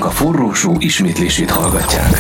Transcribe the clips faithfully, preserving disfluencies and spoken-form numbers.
a forró show ismétlését hallgatják.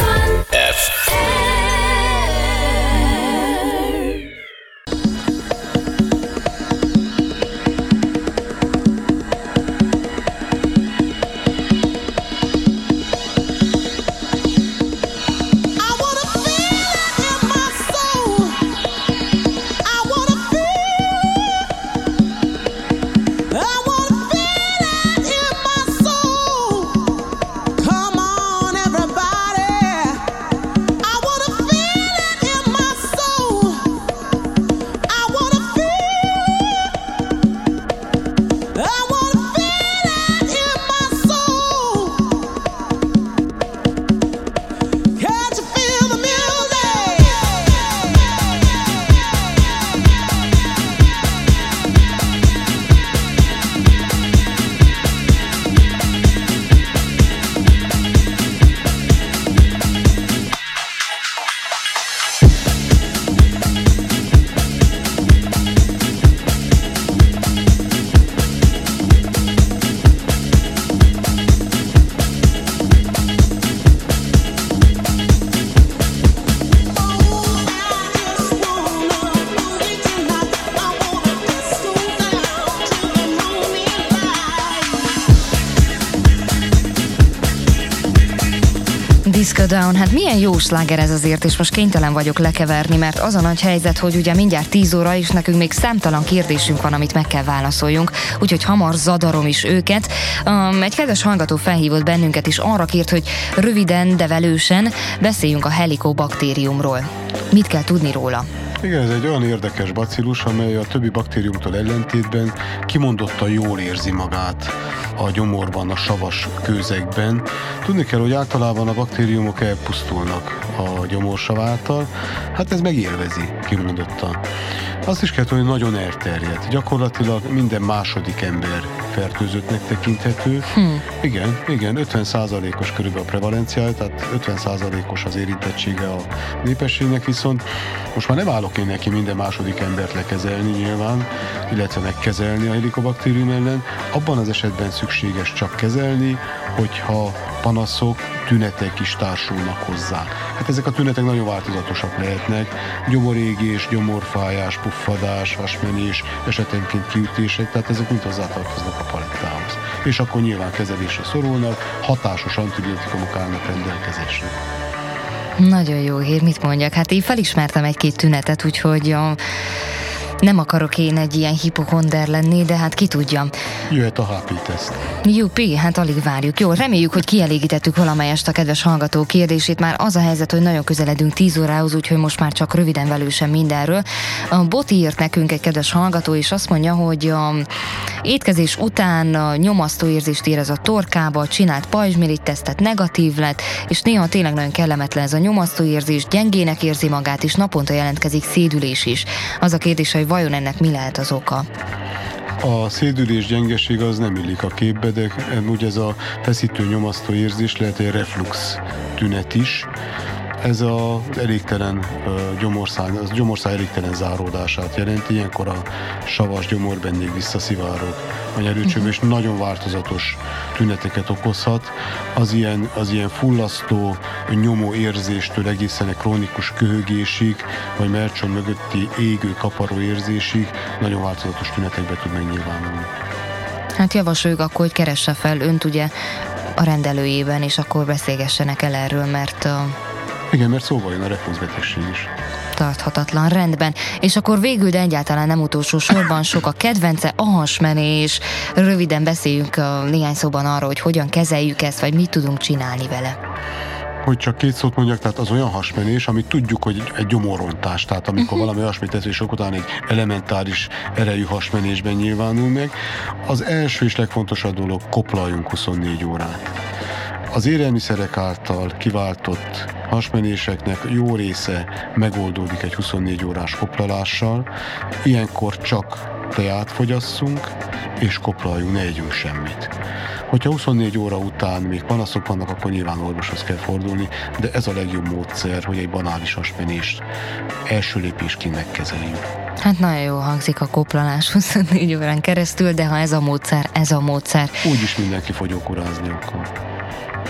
Disco Down, hát milyen jó sláger ez azért, és most kénytelen vagyok lekeverni, mert az a nagy helyzet, hogy ugye mindjárt tíz óra, és nekünk még számtalan kérdésünk van, amit meg kell válaszoljunk, úgyhogy hamar zadarom is őket. Um, egy kedves hallgató felhívott bennünket, és arra kért, hogy röviden, de velősen beszéljünk a helikobaktériumról. Mit kell tudni róla? Igen, ez egy olyan érdekes bacillus, amely a többi baktériumtól ellentétben kimondottan jól érzi magát a gyomorban, a savas kőzekben. Tudni kell, hogy általában a baktériumok elpusztulnak a gyomorsav által, hát ez megélvezi kimondottan. Azt is kell tudni, hogy nagyon elterjedt. Gyakorlatilag minden második ember fertőzöttnek tekinthető. Hmm. Igen, igen, ötven százalékos körülbelül a prevalenciája, tehát ötven százalékos az érintettsége a népességnek, viszont most már nem állok én neki minden második embert lekezelni nyilván, illetve megkezelni a helikobaktérium ellen. Abban az esetben szükséges csak kezelni, hogyha panaszok, tünetek is társulnak hozzá. Hát ezek a tünetek nagyon változatosak lehetnek. Gyomorégés, gyomorfájás, puffadás, hasmenés, esetenként kiütések, tehát ezek mind hozzátartoznak a palettához. És akkor nyilván kezelésre szorulnak, hatásos antibiotikumok állnak rendelkezésre. Nagyon jó hír, mit mondjak? Hát én felismertem egy-két tünetet, úgyhogy a... nem akarok én egy ilyen hipochonder lenni, de hát ki tudja. Jöhet a há pé-teszt. Jó, P, hát alig várjuk. Jó, reméljük, hogy kielégítettük valamelyest a kedves hallgató kérdését. Már az a helyzet, hogy nagyon közeledünk tíz órához, úgyhogy most már csak röviden velősen mindenről. A Boti írt nekünk egy kedves hallgató, és azt mondja, hogy a étkezés után a nyomasztó érzést érez a torkába, csinált pajzsmirigy tesztet, negatív lett, és néha tényleg nagyon kellemetlen ez a nyomasztó érzés, gyengének érzi magát, és naponta jelentkezik szédülés is. Az a kérdés, hogy vajon ennek mi lehet az oka? A szédülés gyengeség az nem illik a képbe, de úgy ez a feszítő nyomasztó érzés lehet egy reflux tünet is. Ez az elégtelen gyomorszáj, az gyomorszáj elégtelen záródását jelenti, ilyenkor a savas gyomorben még visszaszivárog a nyerőcsöv, és nagyon változatos tüneteket okozhat. Az ilyen, az ilyen fullasztó, nyomó érzéstől egészen krónikus köhögésig, vagy mellcsont mögötti égő, kaparó érzésig nagyon változatos tünetekbe tud megnyilvánulni. Hát javasoljuk akkor, hogy keresse fel önt ugye a rendelőjében, és akkor beszélgessenek el erről, mert a Igen, mert szóval jön a refluxbetegség is. Tarthatatlan, rendben. És akkor végül, de egyáltalán nem utolsó sorban sok a kedvence, a hasmenés. Röviden beszéljünk néhány szóban arról, hogy hogyan kezeljük ezt, vagy mit tudunk csinálni vele. Hogy csak két szót mondjak, tehát az olyan hasmenés, amit tudjuk, hogy egy gyomorrontás, tehát amikor uh-huh. valami olyasmit tesz, és után egy elementáris erejű hasmenésben nyilvánul meg. Az első és legfontosabb dolog, koplaljunk huszonnégy órát. Az élelmiszerek által kiváltott hasmenéseknek jó része megoldódik egy huszonnégy órás koplalással. Ilyenkor csak teát fogyasszunk, és koplaljunk, ne együnk semmit. Hogyha huszonnégy óra után még panaszok vannak, akkor nyilván orvoshoz kell fordulni, de ez a legjobb módszer, hogy egy banális hasmenést első lépésként megkezeljük. Hát nagyon jó hangzik a koplalás huszonnégy órán keresztül, de ha ez a módszer, ez a módszer. Úgyis mindenki fogyókurázni akkor.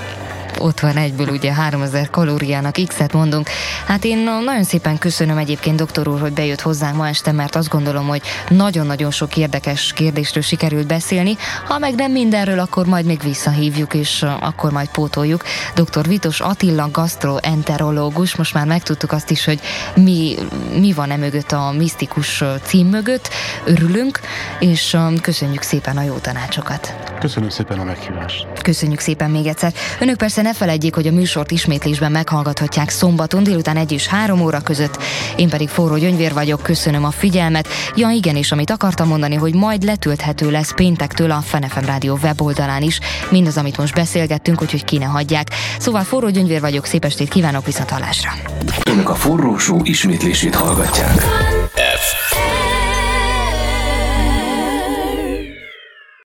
ott van egyből ugye háromezer kalóriának X-et mondunk. Hát én nagyon szépen köszönöm egyébként doktor úr, hogy bejött hozzánk ma este, mert azt gondolom, hogy nagyon-nagyon sok érdekes kérdésről sikerült beszélni. Ha meg nem mindenről, akkor majd még visszahívjuk, és akkor majd pótoljuk. doktor Vitos Attila, gastroenterológus, most már megtudtuk azt is, hogy mi, mi van e mögött, a misztikus cím mögött. Örülünk, és köszönjük szépen a jó tanácsokat. Köszönöm szépen a meghívást. Köszönjük szépen még egyszer. Önök persze ne feledjék, hogy a műsort ismétlésben meghallgathatják szombaton délután egy és három óra között. Én pedig Forró Gyöngyvér vagyok, köszönöm a figyelmet. Ja igen, és amit akartam mondani, hogy majd letölthető lesz péntektől a Fun ef em Rádió weboldalán is mindaz, amit most beszélgettünk, úgyhogy ki ne hagyják. Szóval Forró Gyöngyvér vagyok, szép estét kívánok, viszonthallásra. Önök a Forró Show ismétlését hallgatják.